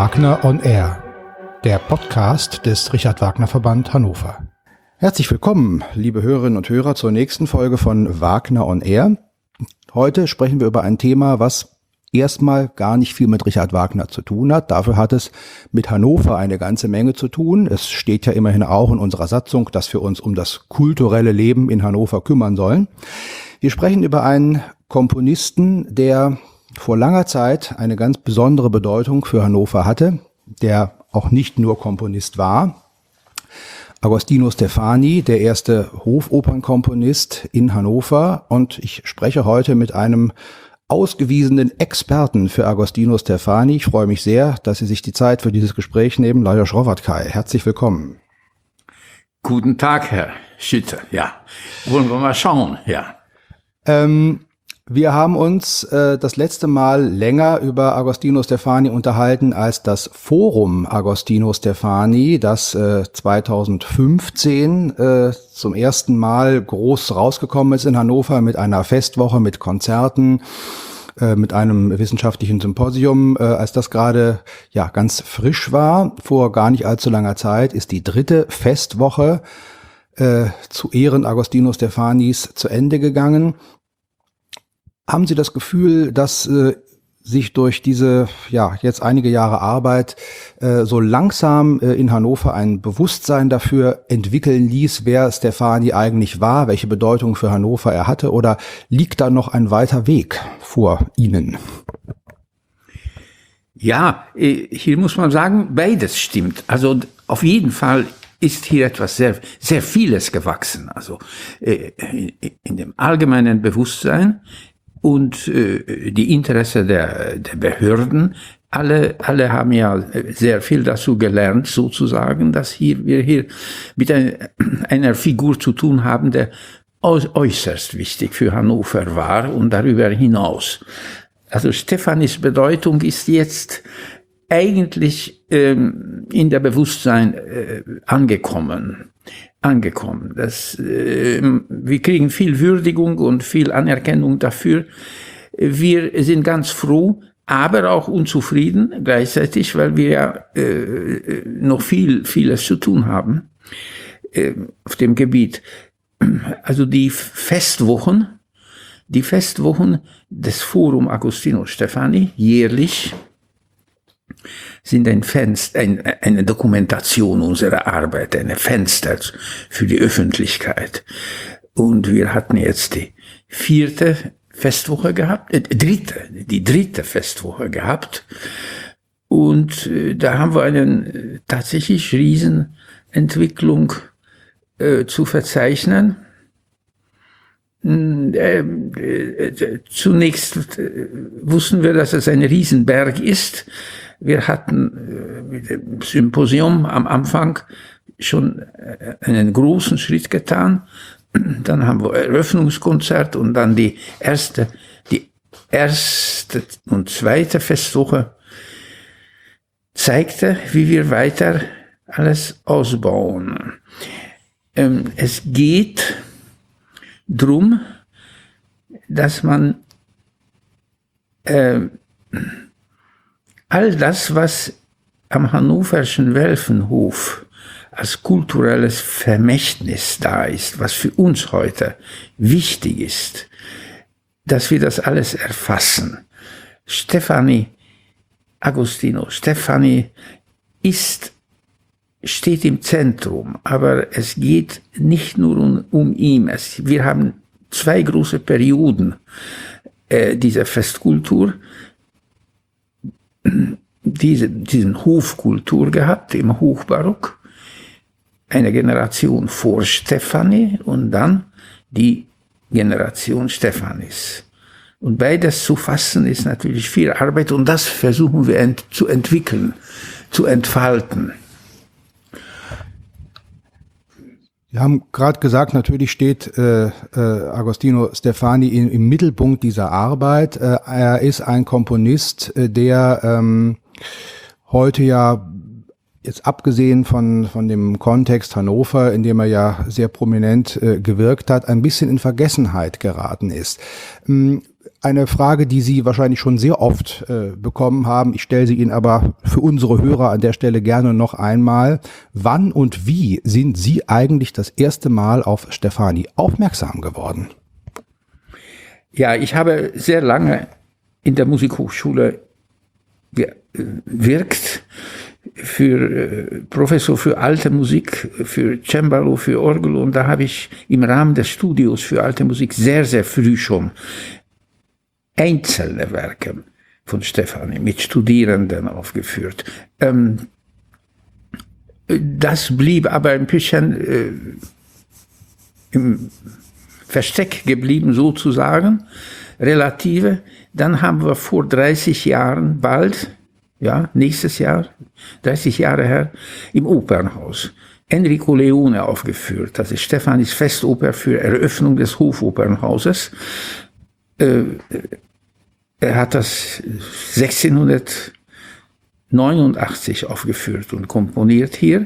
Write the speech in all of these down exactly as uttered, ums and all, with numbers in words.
Wagner on Air, der Podcast des Richard Wagner Verband Hannover. Herzlich willkommen, liebe Hörerinnen und Hörer, zur nächsten Folge von Wagner on Air. Heute sprechen wir über ein Thema, was erstmal gar nicht viel mit Richard Wagner zu tun hat. Dafür hat es mit Hannover eine ganze Menge zu tun. Es steht ja immerhin auch in unserer Satzung, dass wir uns um das kulturelle Leben in Hannover kümmern sollen. Wir sprechen über einen Komponisten, der vor langer Zeit eine ganz besondere Bedeutung für Hannover hatte, der auch nicht nur Komponist war. Agostino Steffani, der erste Hofopernkomponist in Hannover, und ich spreche heute mit einem ausgewiesenen Experten für Agostino Steffani. Ich freue mich sehr, dass Sie sich die Zeit für dieses Gespräch nehmen. Lajos Rovatkaj, herzlich willkommen. Guten Tag, Herr Schütte. Ja, wollen wir mal schauen, ja. Ähm, wir haben uns äh, das letzte Mal länger über Agostino Steffani unterhalten als das Forum Agostino Steffani, das äh, zweitausendfünfzehn äh, zum ersten Mal groß rausgekommen ist in Hannover mit einer Festwoche, mit Konzerten, äh, mit einem wissenschaftlichen Symposium. Äh, als das gerade ja ganz frisch war, vor gar nicht allzu langer Zeit, ist die dritte Festwoche äh, zu Ehren Agostino Steffanis zu Ende gegangen. Haben Sie das Gefühl, dass äh, sich durch diese ja jetzt einige Jahre Arbeit äh, so langsam äh, in Hannover ein Bewusstsein dafür entwickeln ließ, wer Steffani eigentlich war, welche Bedeutung für Hannover er hatte, oder liegt da noch ein weiter Weg vor Ihnen? Ja, hier muss man sagen, beides stimmt. Also auf jeden Fall ist hier etwas sehr, sehr vieles gewachsen. Also äh, in dem allgemeinen Bewusstsein und äh, die Interesse der, der Behörden, alle, alle haben ja sehr viel dazu gelernt, sozusagen, dass hier, wir hier mit ein, einer Figur zu tun haben, der äußerst wichtig für Hannover war und darüber hinaus. Also Steffanis Bedeutung ist jetzt eigentlich ähm, in der Bewusstsein äh, angekommen. angekommen. Das, äh, wir kriegen viel Würdigung und viel Anerkennung dafür. Wir sind ganz froh, aber auch unzufrieden gleichzeitig, weil wir ja äh, noch viel, vieles zu tun haben äh, auf dem Gebiet. Also die Festwochen, die Festwochen des Forum Agostino Steffani jährlich sind ein Fenster, ein, eine Dokumentation unserer Arbeit, eine Fenster für die Öffentlichkeit. Und wir hatten jetzt die vierte Festwoche gehabt, äh, dritte, die dritte Festwoche gehabt. Und äh, da haben wir eine äh, tatsächlich Riesenentwicklung äh, zu verzeichnen. Äh, äh, zunächst äh, wussten wir, dass es ein Riesenberg ist. Wir hatten äh, mit dem Symposium am Anfang schon äh, einen großen Schritt getan. Dann haben wir Eröffnungskonzert und dann die erste, die erste und zweite Festwoche zeigte, wie wir weiter alles ausbauen. Ähm, es geht drum, dass man äh, all das, was am hannoverschen Welfenhof als kulturelles Vermächtnis da ist, was für uns heute wichtig ist, dass wir das alles erfassen. Steffani, Agostino Steffani ist, steht im Zentrum, aber es geht nicht nur um, um ihn. Es, wir haben zwei große Perioden äh, dieser Festkultur, diese, diesen Hofkultur gehabt im Hochbarock, eine Generation vor Steffani und dann die Generation Steffanis. Und beides zu fassen ist natürlich viel Arbeit und das versuchen wir ent- zu entwickeln, zu entfalten. Wir haben gerade gesagt, natürlich steht äh, äh, Agostino Steffani in, im Mittelpunkt dieser Arbeit. Äh, er ist ein Komponist, äh, der ähm, heute ja, jetzt abgesehen von von dem Kontext Hannover, in dem er ja sehr prominent äh, gewirkt hat, ein bisschen in Vergessenheit geraten ist. Ähm, eine Frage, die Sie wahrscheinlich schon sehr oft äh, bekommen haben. Ich stelle sie Ihnen aber für unsere Hörer an der Stelle gerne noch einmal. Wann und wie sind Sie eigentlich das erste Mal auf Steffani aufmerksam geworden? Ja, ich habe sehr lange in der Musikhochschule gewirkt, für äh, Professor für alte Musik, für Cembalo, für Orgel, und da habe ich im Rahmen des Studios für alte Musik sehr, sehr früh schon einzelne Werke von Steffani mit Studierenden aufgeführt. Ähm, das blieb aber ein bisschen äh, im Versteck geblieben sozusagen, relative. Dann haben wir vor dreißig Jahren bald, ja, nächstes Jahr, dreißig Jahre her, im Opernhaus Enrico Leone aufgeführt. Das ist Steffanis Festoper für Eröffnung des Hofopernhauses. Äh, er hat das sechzehnhundertneunundachtzig aufgeführt und komponiert hier.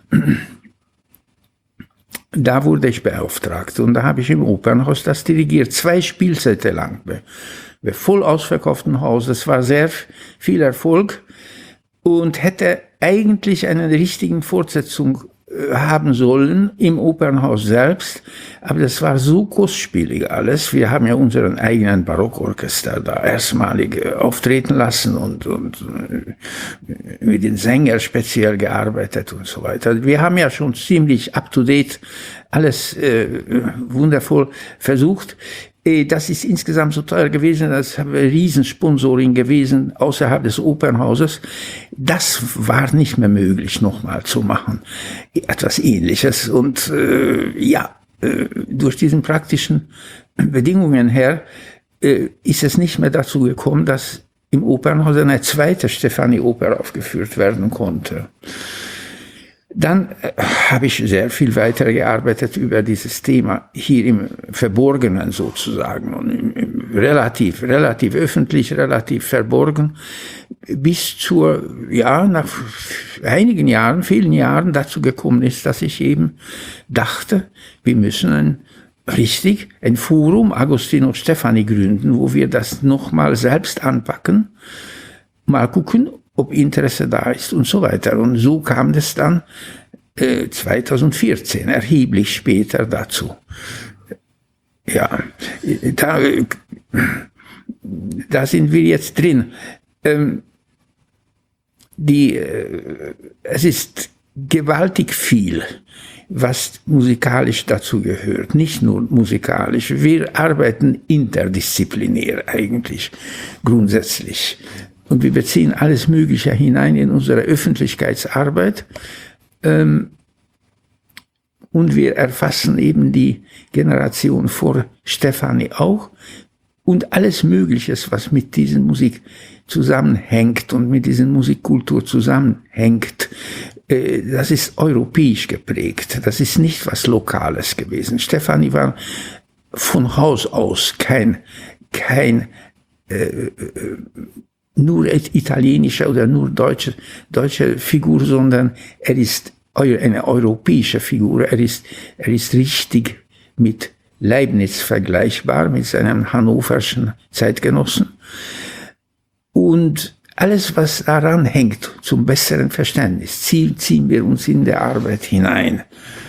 Da wurde ich beauftragt und da habe ich im Opernhaus das dirigiert, zwei Spielzeiten lang. Bei voll ausverkauftem Haus, das war sehr viel Erfolg und hätte eigentlich eine richtige Fortsetzung haben sollen im Opernhaus selbst, aber das war so kostspielig alles. Wir haben ja unseren eigenen Barockorchester da erstmalig auftreten lassen und, und mit den Sängern speziell gearbeitet und so weiter. Wir haben ja schon ziemlich up-to-date alles äh, wundervoll versucht. Das ist insgesamt so teuer gewesen, das ist ein Riesensponsoring gewesen außerhalb des Opernhauses. Das war nicht mehr möglich, nochmal zu machen. Etwas Ähnliches. Und äh, ja, äh, durch diesen praktischen Bedingungen her äh, ist es nicht mehr dazu gekommen, dass im Opernhaus eine zweite Steffani-Oper aufgeführt werden konnte. Dann äh, habe ich sehr viel weiter gearbeitet über dieses Thema hier im Verborgenen sozusagen und im, im relativ, relativ öffentlich, relativ verborgen, bis zur, ja, nach einigen Jahren, vielen Jahren dazu gekommen ist, dass ich eben dachte, wir müssen ein richtig ein Forum Agostino Steffani gründen, wo wir das nochmal selbst anpacken, mal gucken, ob Interesse da ist und so weiter. Und so kam es dann äh, zweitausendvierzehn, erheblich später dazu. Ja, da, da sind wir jetzt drin. Ähm, die, äh, es ist gewaltig viel, was musikalisch dazu gehört, nicht nur musikalisch. Wir arbeiten interdisziplinär eigentlich grundsätzlich. Und wir beziehen alles Mögliche hinein in unsere Öffentlichkeitsarbeit. Ähm, und wir erfassen eben die Generation vor Steffani auch. Und alles Mögliche, was mit dieser Musik zusammenhängt und mit dieser Musikkultur zusammenhängt, äh, das ist europäisch geprägt. Das ist nicht was Lokales gewesen. Steffani war von Haus aus kein, kein äh, nur italienische oder nur deutsche, deutsche Figur, sondern er ist eine europäische Figur. Er ist, er ist richtig mit Leibniz vergleichbar, mit seinem hannoverschen Zeitgenossen. Und alles, was daran hängt, zum besseren Verständnis, ziehen wir uns in der Arbeit hinein.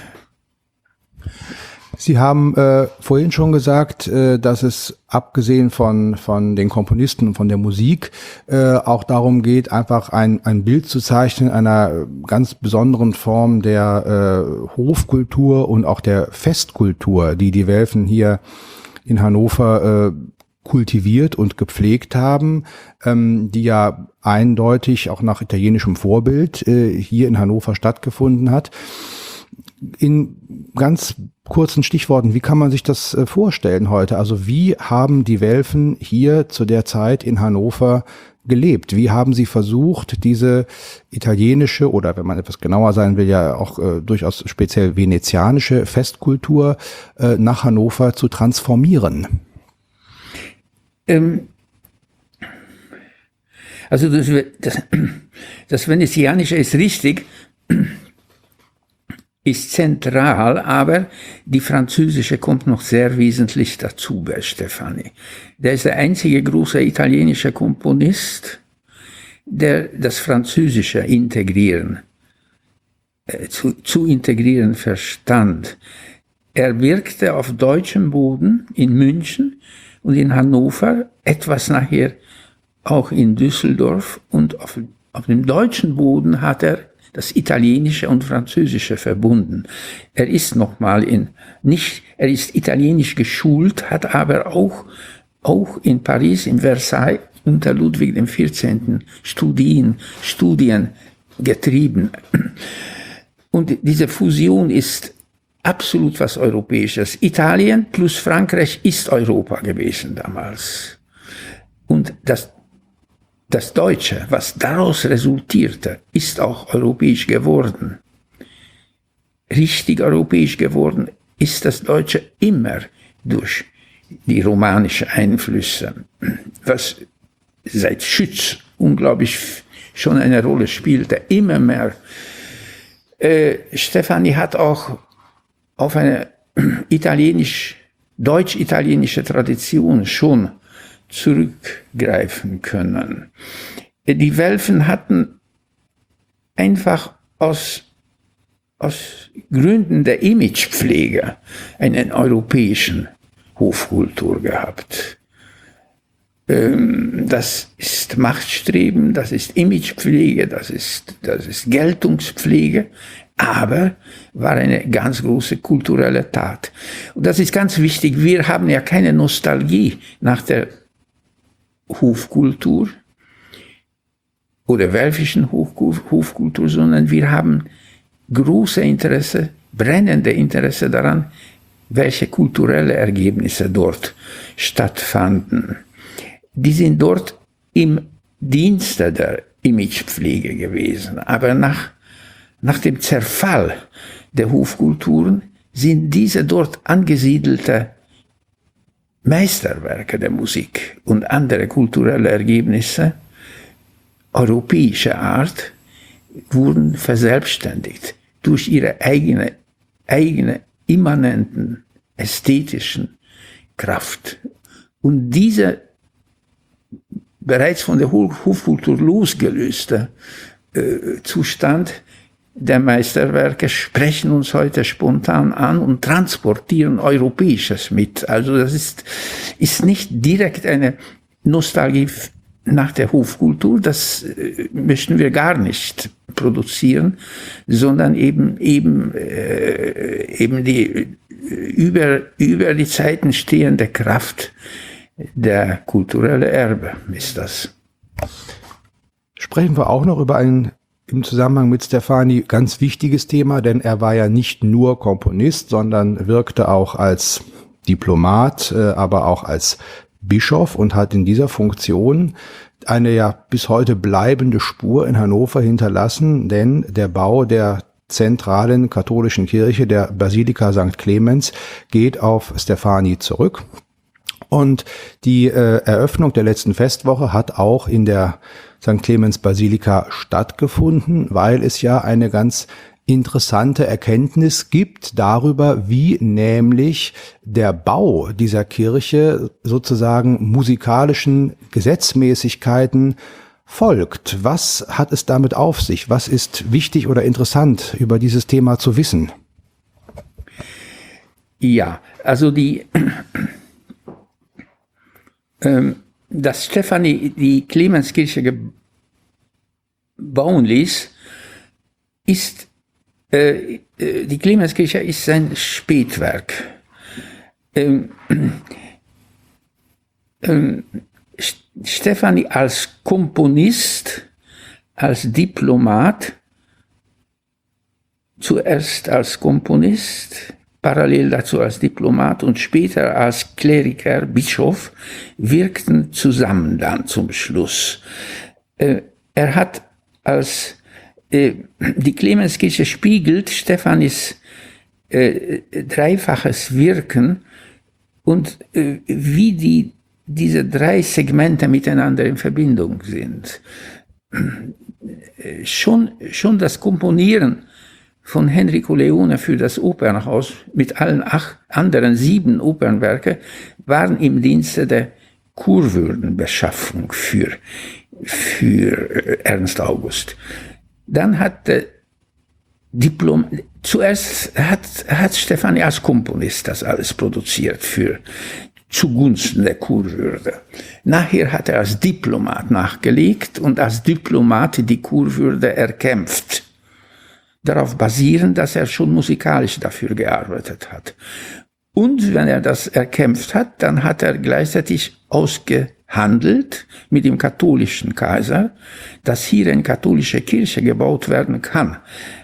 Sie haben äh, vorhin schon gesagt, äh, dass es abgesehen von von den Komponisten und von der Musik äh, auch darum geht, einfach ein ein Bild zu zeichnen einer ganz besonderen Form der äh, Hofkultur und auch der Festkultur, die die Welfen hier in Hannover äh, kultiviert und gepflegt haben, ähm, die ja eindeutig auch nach italienischem Vorbild äh, hier in Hannover stattgefunden hat. In ganz kurzen Stichworten, wie kann man sich das äh, vorstellen heute? Also wie haben die Welfen hier zu der Zeit in Hannover gelebt? Wie haben sie versucht, diese italienische oder, wenn man etwas genauer sein will, ja auch äh, durchaus speziell venezianische Festkultur äh, nach Hannover zu transformieren? Ähm, also das, das, das Venezianische ist richtig. ist zentral, aber die französische kommt noch sehr wesentlich dazu bei Steffani. Der ist der einzige große italienische Komponist, der das Französische integrieren, äh, zu, zu integrieren verstand. Er wirkte auf deutschem Boden in München und in Hannover, etwas nachher auch in Düsseldorf, und auf, auf dem deutschen Boden hat er das Italienische und Französische verbunden. Er ist nochmal in, nicht, er ist italienisch geschult, hat aber auch, auch in Paris, in Versailles, unter Ludwig dem vierzehnten. Studien, Studien getrieben. Und diese Fusion ist absolut was Europäisches. Italien plus Frankreich ist Europa gewesen damals. Und das Das Deutsche, was daraus resultierte, ist auch europäisch geworden. Richtig europäisch geworden ist das Deutsche immer durch die romanischen Einflüsse, was seit Schütz unglaublich schon eine Rolle spielte, immer mehr. Äh, Steffani hat auch auf eine italienisch, deutsch-italienische Tradition schon zurückgreifen können. Die Welfen hatten einfach aus, aus Gründen der Imagepflege einen europäischen Hofkultur gehabt. Das ist Machtstreben, das ist Imagepflege, das ist, das ist Geltungspflege, aber war eine ganz große kulturelle Tat. Und das ist ganz wichtig. Wir haben ja keine Nostalgie nach der Hofkultur oder welfischen Hofkultur, sondern wir haben große Interesse, brennende Interesse daran, welche kulturelle Ergebnisse dort stattfanden. Die sind dort im Dienste der Imagepflege gewesen, aber nach, nach dem Zerfall der Hofkulturen sind diese dort angesiedelte Meisterwerke der Musik und andere kulturelle Ergebnisse europäischer Art wurden verselbstständigt durch ihre eigene, eigene immanenten ästhetischen Kraft. Und diese bereits von der Hofkultur losgelöste äh, Zustand der Meisterwerke sprechen uns heute spontan an und transportieren Europäisches mit. Also das ist, ist nicht direkt eine Nostalgie nach der Hofkultur, das äh, möchten wir gar nicht produzieren, sondern eben, eben, äh, eben die über, über die Zeiten stehende Kraft der kulturelle Erbe ist das. Sprechen wir auch noch über ein im Zusammenhang mit Steffani ganz wichtiges Thema, denn er war ja nicht nur Komponist, sondern wirkte auch als Diplomat, aber auch als Bischof und hat in dieser Funktion eine ja bis heute bleibende Spur in Hannover hinterlassen, denn der Bau der zentralen katholischen Kirche, der Basilika Sankt Clemens, geht auf Steffani zurück. Und die äh, Eröffnung der letzten Festwoche hat auch in der Sankt Clemens Basilika stattgefunden, weil es ja eine ganz interessante Erkenntnis gibt darüber, wie nämlich der Bau dieser Kirche sozusagen musikalischen Gesetzmäßigkeiten folgt. Was hat es damit auf sich? Was ist wichtig oder interessant über dieses Thema zu wissen? Ja, also die dass Steffani die Clemenskirche bauen ließ, ist, äh, die Clemenskirche ist sein Spätwerk. Ähm, ähm, Steffani als Komponist, als Diplomat, zuerst als Komponist, parallel dazu als Diplomat und später als Kleriker, Bischof, wirkten zusammen dann zum Schluss. Äh, er hat als, äh, die Clemenskirche spiegelt Stephanis äh, dreifaches Wirken und äh, wie die, diese drei Segmente miteinander in Verbindung sind. Äh, schon, schon das Komponieren von Enrico Leone für das Opernhaus mit allen acht anderen sieben Opernwerke waren im Dienste der Kurwürdenbeschaffung für, für Ernst August. Dann hat der Diplom, zuerst hat, hat Steffani als Komponist das alles produziert für, zugunsten der Kurwürde. Nachher hat er als Diplomat nachgelegt und als Diplomat die Kurwürde erkämpft. Darauf basierend, dass er schon musikalisch dafür gearbeitet hat. Und wenn er das erkämpft hat, dann hat er gleichzeitig ausgehandelt mit dem katholischen Kaiser, dass hier eine katholische Kirche gebaut werden kann.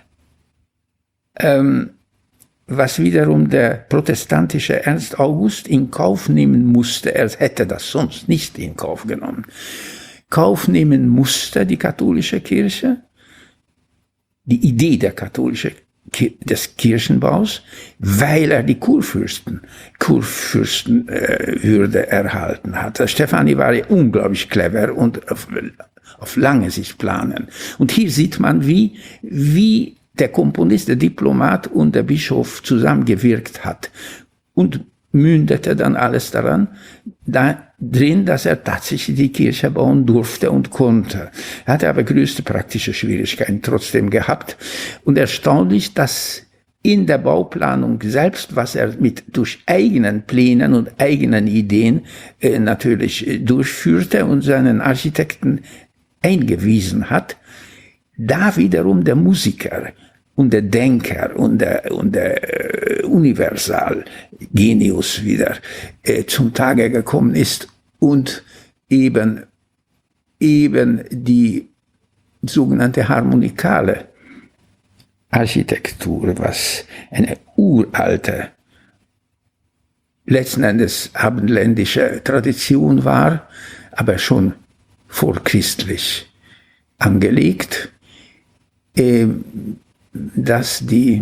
Ähm, was wiederum der protestantische Ernst August in Kauf nehmen musste, er hätte das sonst nicht in Kauf genommen, Kauf nehmen musste die katholische Kirche, die Idee der katholischen des Kirchenbaus, weil er die Kurfürsten, Kurfürstenwürde äh, erhalten hat. Also Steffani war ja unglaublich clever und auf, auf lange Sicht planen. Und hier sieht man, wie, wie der Komponist, der Diplomat und der Bischof zusammengewirkt hat und mündete dann alles daran, da drin, dass er tatsächlich die Kirche bauen durfte und konnte. Er hatte aber größte praktische Schwierigkeiten trotzdem gehabt. Und erstaunlich, dass in der Bauplanung selbst, was er mit durch eigenen Plänen und eigenen Ideen äh, natürlich äh, durchführte und seinen Architekten eingewiesen hat, da wiederum der Musiker und der Denker und der, und der äh, Universalgenius wieder äh, zum Tage gekommen ist und eben, eben die sogenannte harmonikale Architektur, was eine uralte, letzten Endes abendländische Tradition war, aber schon vorchristlich angelegt, äh, dass die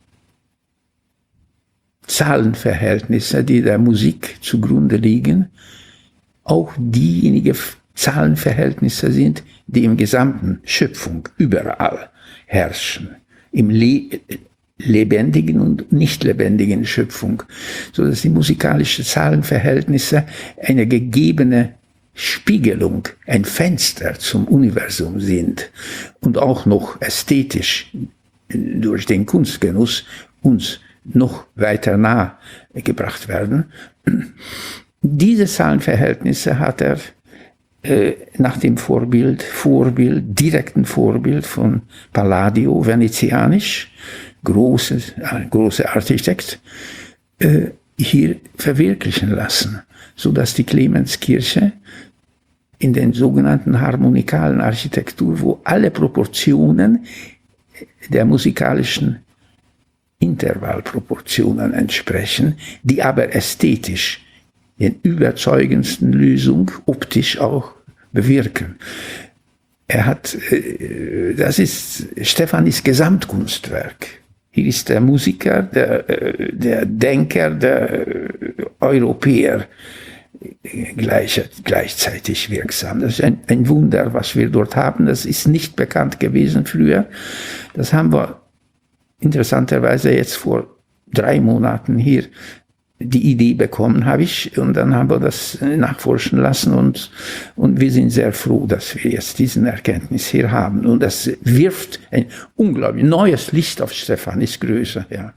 Zahlenverhältnisse, die der Musik zugrunde liegen, auch diejenigen Zahlenverhältnisse sind, die im gesamten Schöpfung überall herrschen. Im Le- lebendigen und nicht lebendigen Schöpfung, so dass die musikalischen Zahlenverhältnisse eine gegebene Spiegelung, ein Fenster zum Universum sind und auch noch ästhetisch durch den Kunstgenuss uns noch weiter nahe gebracht werden. Diese Zahlenverhältnisse hat er äh, nach dem Vorbild, Vorbild, direkten Vorbild von Palladio, venezianisch, große, äh, große Architekt, äh, hier verwirklichen lassen, so dass die Clemenskirche in den sogenannten harmonikalen Architektur, wo alle Proportionen der musikalischen Intervallproportionen entsprechen, die aber ästhetisch den überzeugendsten Lösung optisch auch bewirken. Er hat, das ist Steffanis Gesamtkunstwerk. Hier ist der Musiker, der, der Denker, der Europäer gleich, gleichzeitig wirksam. Das ist ein, ein Wunder, was wir dort haben. Das ist nicht bekannt gewesen früher. Das haben wir interessanterweise jetzt vor drei Monaten hier die Idee bekommen, habe ich, und dann haben wir das nachforschen lassen und, und wir sind sehr froh, dass wir jetzt diesen Erkenntnis hier haben. Und das wirft ein unglaublich neues Licht auf Steffanis Größe, ja.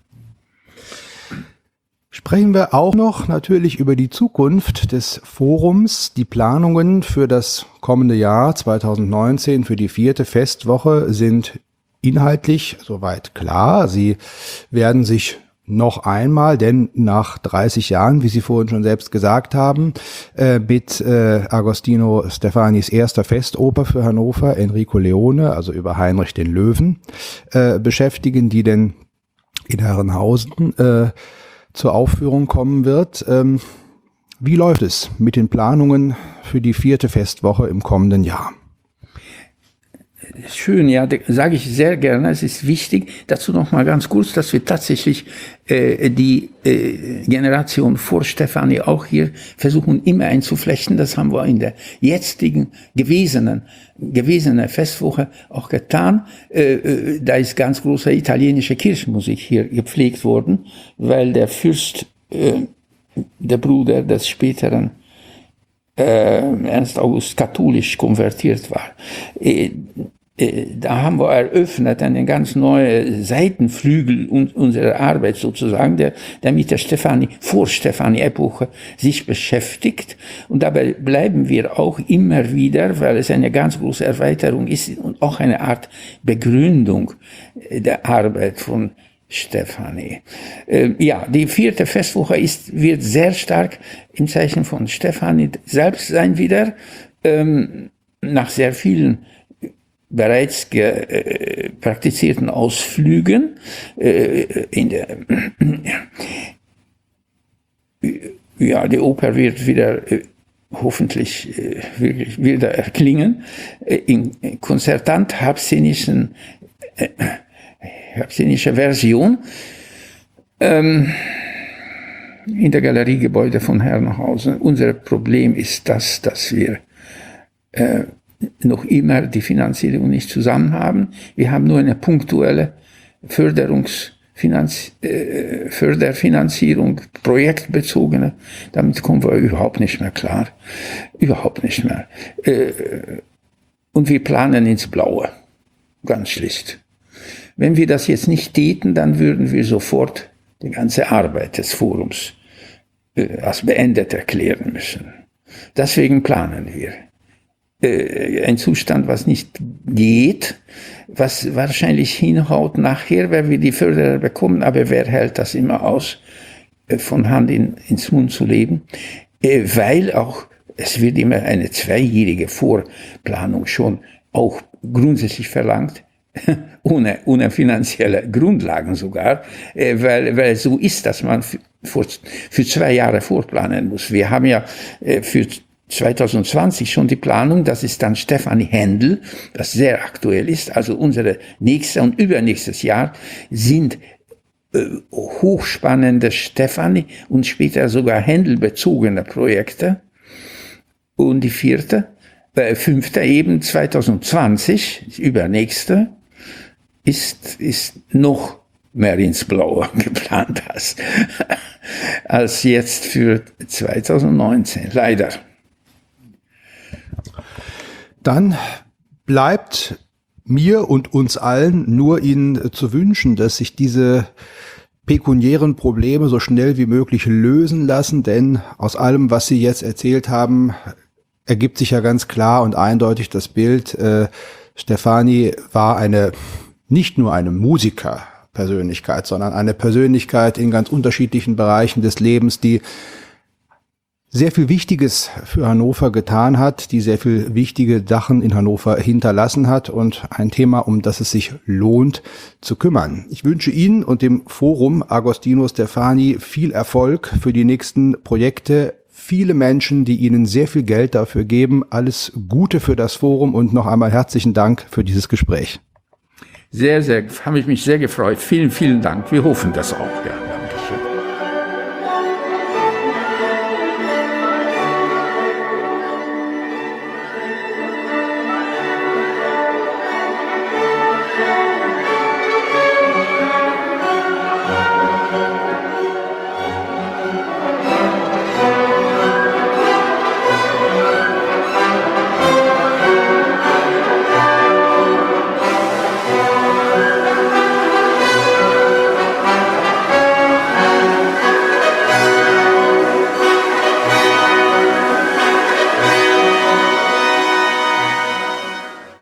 Sprechen wir auch noch natürlich über die Zukunft des Forums. Die Planungen für das kommende Jahr zweitausendneunzehn, für die vierte Festwoche, sind inhaltlich soweit klar. Sie werden sich noch einmal, denn nach dreißig Jahren, wie Sie vorhin schon selbst gesagt haben, äh, mit äh, Agostino Steffanis erster Festoper für Hannover, Enrico Leone, also über Heinrich den Löwen, äh, beschäftigen, die denn in Herrenhausen äh, zur Aufführung kommen wird. Ähm, wie läuft es mit den Planungen für die vierte Festwoche im kommenden Jahr? schön, ja, sage ich sehr gerne. Es ist wichtig. Dazu noch mal ganz kurz, dass wir tatsächlich äh, die äh, Generation vor Stefanie auch hier versuchen immer einzuflechten. Das haben wir in der jetzigen gewesenen gewesene Festwoche auch getan. Äh, äh, da ist ganz große italienische Kirchenmusik hier gepflegt worden, weil der Fürst, äh, der Bruder des späteren Äh, Ernst August katholisch konvertiert war. Äh, äh, da haben wir eröffnet einen ganz neuen Seitenflügel un unserer Arbeit sozusagen, der, der mit der Stefanie, vor Stefanie-Epoche sich beschäftigt. Und dabei bleiben wir auch immer wieder, weil es eine ganz große Erweiterung ist und auch eine Art Begründung der Arbeit von Stefanie. Äh, ja, die vierte Festwoche ist, wird sehr stark im Zeichen von Stefanie selbst sein wieder, ähm, nach sehr vielen bereits ge, äh, praktizierten Ausflügen äh, in der ja, die Oper wird wieder äh, hoffentlich äh, wirklich wieder erklingen, äh, in konzertant habsinischen äh, Habsinische Version ähm, in der Galeriegebäude von Herrenhausen. Unser Problem ist das, dass wir äh, noch immer die Finanzierung nicht zusammen haben. Wir haben nur eine punktuelle Förderungs Finanz, äh, Förderfinanzierung, projektbezogene. Damit kommen wir überhaupt nicht mehr klar. Überhaupt nicht mehr. Äh, und wir planen ins Blaue. Ganz schlicht. Wenn wir das jetzt nicht täten, dann würden wir sofort die ganze Arbeit des Forums äh, als beendet erklären müssen. Deswegen planen wir. Äh, ein Zustand, was nicht geht, was wahrscheinlich hinhaut nachher, wenn wir die Förderer bekommen, aber wer hält das immer aus, äh, von Hand in, ins Mund zu leben? Äh, weil auch, es wird immer eine zweijährige Vorplanung schon auch grundsätzlich verlangt, ohne, ohne finanzielle Grundlagen sogar, äh, weil, weil so ist, dass man für, für zwei Jahre vorplanen muss. Wir haben ja äh, für zwanzig zwanzig schon die Planung, das ist dann Stefanie Händel, das sehr aktuell ist, also unsere nächste und übernächstes Jahr sind äh, hochspannende Stefanie und später sogar Händel bezogene Projekte. Und die vierte, äh, fünfte eben zwanzig zwanzig, die übernächste, ist, ist noch mehr ins Blaue geplant als, als jetzt für zwanzig neunzehn, leider. Dann bleibt mir und uns allen nur Ihnen zu wünschen, dass sich diese pekuniären Probleme so schnell wie möglich lösen lassen, denn aus allem, was Sie jetzt erzählt haben, ergibt sich ja ganz klar und eindeutig das Bild, äh, Stefanie war eine, nicht nur eine Musikerpersönlichkeit, sondern eine Persönlichkeit in ganz unterschiedlichen Bereichen des Lebens, die sehr viel Wichtiges für Hannover getan hat, die sehr viel wichtige Sachen in Hannover hinterlassen hat und ein Thema, um das es sich lohnt zu kümmern. Ich wünsche Ihnen und dem Forum Agostino Stefani viel Erfolg für die nächsten Projekte, viele Menschen, die Ihnen sehr viel Geld dafür geben. Alles Gute für das Forum und noch einmal herzlichen Dank für dieses Gespräch. Sehr, sehr, habe ich mich sehr gefreut. Vielen, vielen Dank. Wir hoffen das auch, ja.